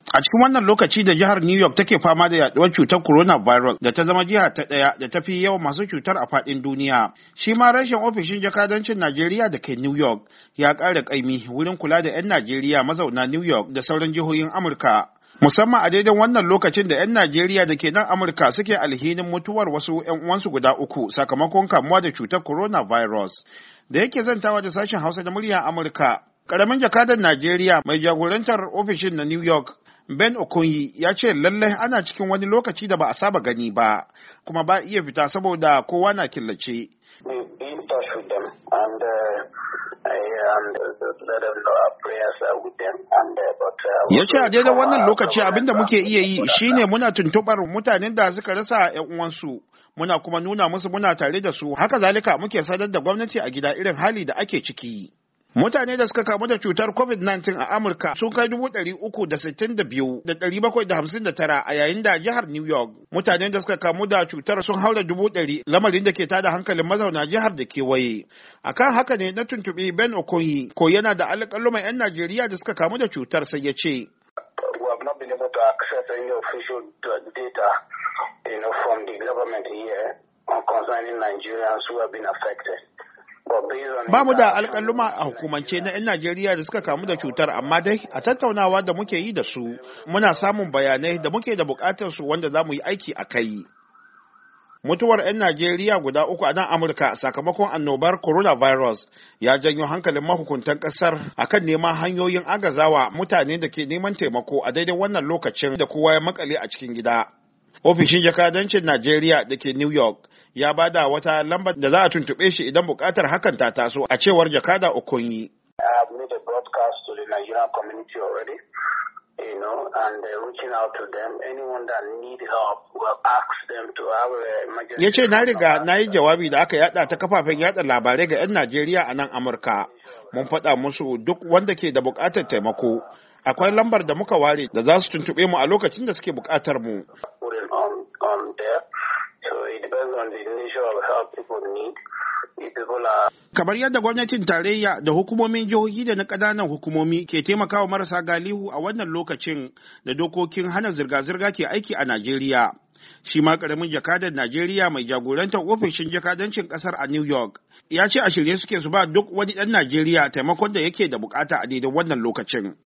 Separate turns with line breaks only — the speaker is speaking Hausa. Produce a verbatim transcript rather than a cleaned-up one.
A cikin wannan lokaci da jihar New York take fama da yaduwar cutar coronavirus da ta zama jiha ta ɗaya da ta fi yawan masu cutar a faɗin duniya, shi ma rashin ofishin jakadancin Najeriya da ke New York ya ƙara ƙaimi wurin kula da 'yan Najeriya mazauna New York da sauran jihohin Amurka. Musamman a daidai wannan lokacin da 'yan Najeriya da ke nan Amurka suke alhinin mutuwar wasu 'yan uwansu guda uku sakamakon kamuwa da cutar coronavirus. Da yake zantawa da sashen Hausa da muryar Amurka, ƙaramin jakadan Najeriya mai jagorantar ofishin na New York, Ben Okunyi, ya ce lallai ana cikin wani lokaci da ba a saba gani ba, kuma ba iya fita saboda kowa na killace. Ya ce a daidai wannan lokaci abinda muke iya yi shine muna tuntuɓar mutanen da suka rasa 'yan uwansu, muna kuma nuna musu muna tare da su, haka zalika muke sadar da gwamnati a gida irin hali da ake ciki. Mutane da suka kamu da cutar covid nineteen a Amurka sun kai dubu ɗari uku da sittin da biyu da ɗari bakwai da hamsin da tara a yayin da jihar New York mutanen da suka kamu da cutar sun haura dubu ɗari, lamarin da ke tada hankalin mazauna jihar da kewaye. Akan haka ne na tuntuɓi Ben Okoye ko yana da alƙaluman 'yan Najeriya da suka kamu da cutar sai ya ce. Ba mu da alƙaluma a hukumance na 'yan Najeriya da suka kamu da cutar, amma dai a tattaunawa da muke yi da su muna samun bayanai da muke da buƙatar su wanda za mu yi aiki a kai. Mutuwar 'yan Najeriya guda uku a nan Amurka sakamakon annobar coronavirus ya janyo hankalin mahukuntan ƙasar akan neman hanyoyin agazawa mutane da ke neman taimako a daidai wannan lokacin da kowa ya makale a cikin gida. Ofishin jakadancin Najeriya da ke New York ya bada wata lambar da za a tuntuɓe shi idan buƙatar hakan ta taso, a cewar jakada Okunyi. Ya ce na riga na yi jawabi da aka yada ta kafafen yada labarai ga 'yan Najeriya a nan Amurka. Mun faɗa musu duk wanda ke da buƙatar taimako. Akwai lambar da muka ware da za su tuntuɓe mu a lokacin da suke buƙatar mu. Kamar yadda gwamnatin tarayya da hukumomin jihohi da na ƙananan hukumomi ke taimakawa marasa galihu a wannan lokacin da dokokin hana zirga-zirga ke aiki a Najeriya. Shi ma ƙaramin jakadan Najeriya mai jagorantar ofishin jakadancin ƙasar a New York ya ce a shirye suke su ba duk wani ɗan Najeriya taimakon da yake da bukata a daidai wannan lokacin.